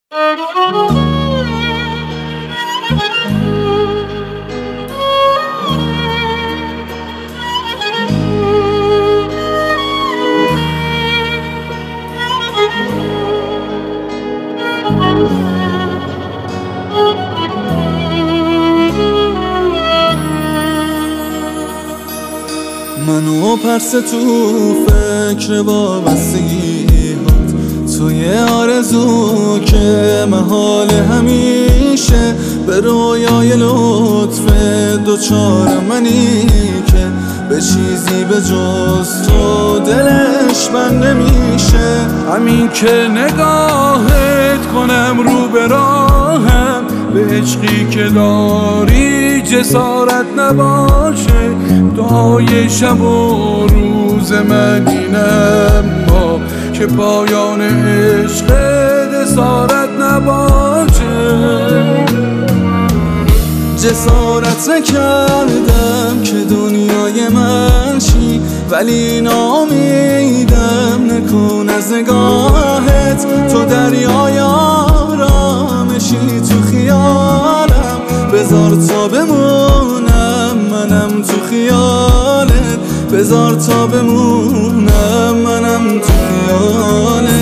منو پرس تو فکر وابستگی‌هات، توی آرزو که محال همیشه به رویای لطف دوچار منی که به چیزی به جز تو دلش بند نمیشه. همین که نگاهت کنم رو به راهم، به عشقی که داری جسارت نباشه. دعای شب و روز من اینم ما که پایان عشق جسارت نباشه. جسارت نکردم که دنیای من شی، ولی نامیدم نکن از نگاهت. تو دریای آرامشی تو خیالم، بذار تا بمونم منم تو خیالت. بذار تا بمونم منم تو خیالت.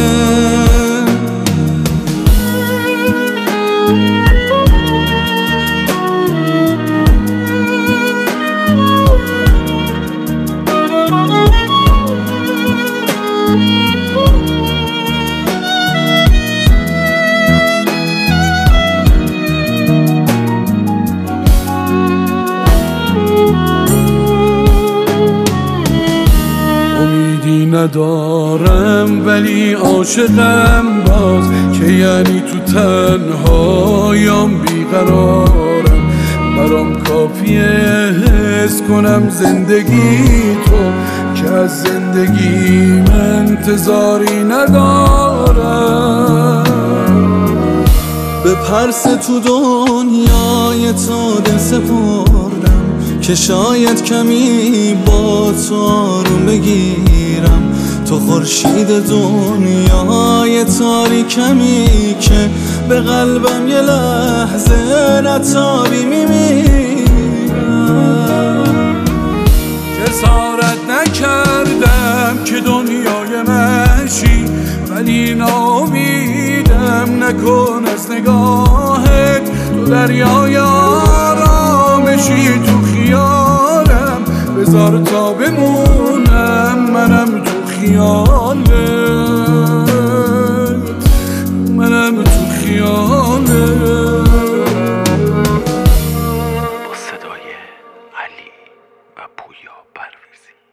ندارم ولی عاشقم باز، که یعنی تو تنهایم بیقرارم. برام کافیه حس کنم زندگی تو، که از زندگی من انتظاری ندارم. به پرس تو دنیای تو دل سپردم، که شاید کمی با تو آروم بگیرم. تو خورشید دنیای تاریکمی که به قلبم یه لحظه نتابی میمیرم. جسارت نکردم که دنیای منشی، ولی نامیدم نکن از نگاهت. تو دریای آرامشی تو خیالم، بذار تا بمونم منم تو خیالت. منم تو خیالت. با صدای علی و پویا پرویزی.